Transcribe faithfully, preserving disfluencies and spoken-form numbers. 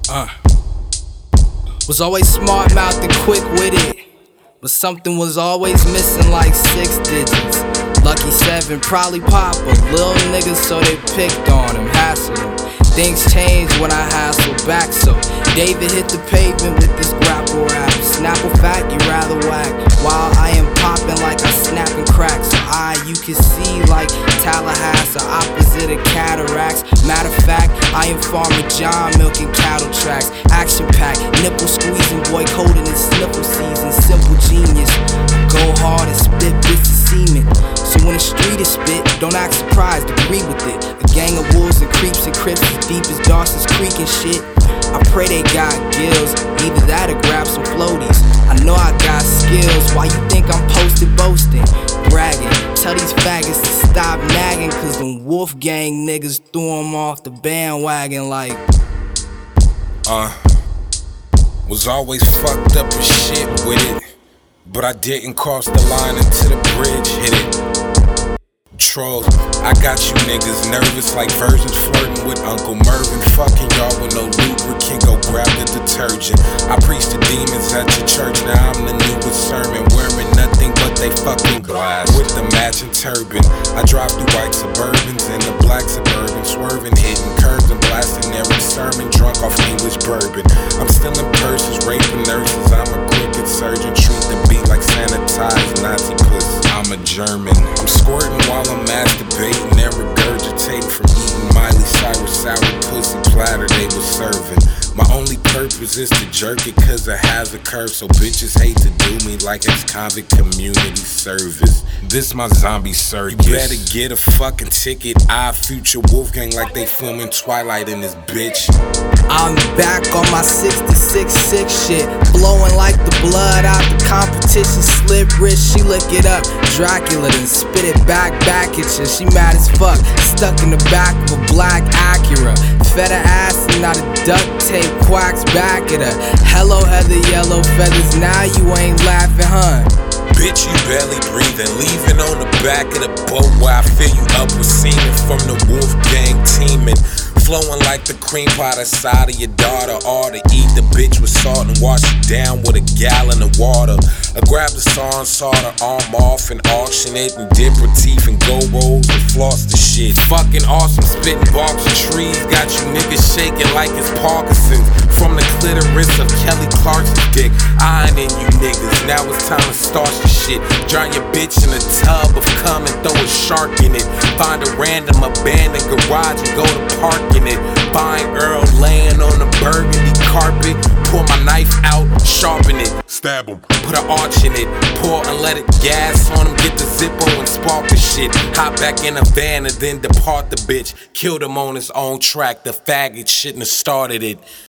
Uh. Was always smart mouthed and quick with it, but something was always missing like six digits. Lucky seven, probably pop a little niggas, so they picked on him, hassled him. Things changed when I hassled back, so David hit the pavement with this grapple rap. Snapple fact, you rather whack, while I am popping like I snapping cracks. So I, you can see like Tallahassee, opposite of cataracts. Matter of fact, I am Farmer John milking cattle tracks. Action pack, nipple squeezing, boy holding his sniffle season. Simple genius, go hard and spit bits of semen. So when the street is spit, don't act surprised, agree with it. A gang of wolves and creeps and crips as deep as Dawson's Creek and shit. I pray they got gills, either that or grab some floaties. I know I got skills, why you think I'm posted boasting? Bragging, tell these faggots to stop nagging, cause them Wolfgang niggas threw them off the bandwagon like Uh, was always fucked up as shit with it, but I didn't cross the line until the bridge hit it. Trolls, I got you niggas nervous like virgins flirting with Uncle Mervin. Fucking y'all with no lubricant, go grab the detergent. I preach to demons at your church, now I'm the newest sermon. Wearing nothing but they fucking glass with the matching turban. I drive through white Suburbans and the black Suburban, swerving, hitting curves and blasting every sermon, drunk off English bourbon. I'm stealing purses, raping nurses, I'm a crooked surgeon. Treat the beat like sanitized Nazi pussy, I'm a German. I'm squirting while I'm masturbating and regurgitating from eating Miley Cyrus sour pussy platter they was serving. My only purpose is to jerk it cause it has a curve, so bitches hate to do me like it's convict community service. This my zombie circus. You better get a fucking ticket. I future Wolfgang like they filming Twilight in this bitch. I'm back on my sixty-six six shit, blowing like the blood out the competition. Slip wrist, she lick it up. Dracula then spit it back, back at you. She mad as fuck, stuck in the back of a black Acura. Fed her ass and not a duct tape quacks back at her. Hello Heather, yellow feathers, now you ain't laughing, huh? Bitch, you barely breathing, leaving on the back of the boat while I fill you up with semen from the Wolfgang teaming. Flowing like the cream pie side of your daughter. Or to eat the bitch with salt and wash it down with a gallon of water. I grab the saw and saw the arm off and auction it and dip her teeth and go rolls and floss the shit. Fucking awesome, spitting barks and trees. Got you niggas shaking like it's Parkinson's. From the clitoris of Kelly Clarkson's dick. Ironing you niggas, now it's time to starch the shit. Drown your bitch in a tub of cum and throw a shark in it. Find a random abandoned garage and go to park in it. Find Earl laying on the burgundy carpet. Pull my knife out, sharpen it. Stab him. Put an arch in it. Pour unleaded gas on him. Get the Zippo and spark the shit. Hop back in a van and then depart the bitch. Killed him on his own track. The faggot shouldn't have started it.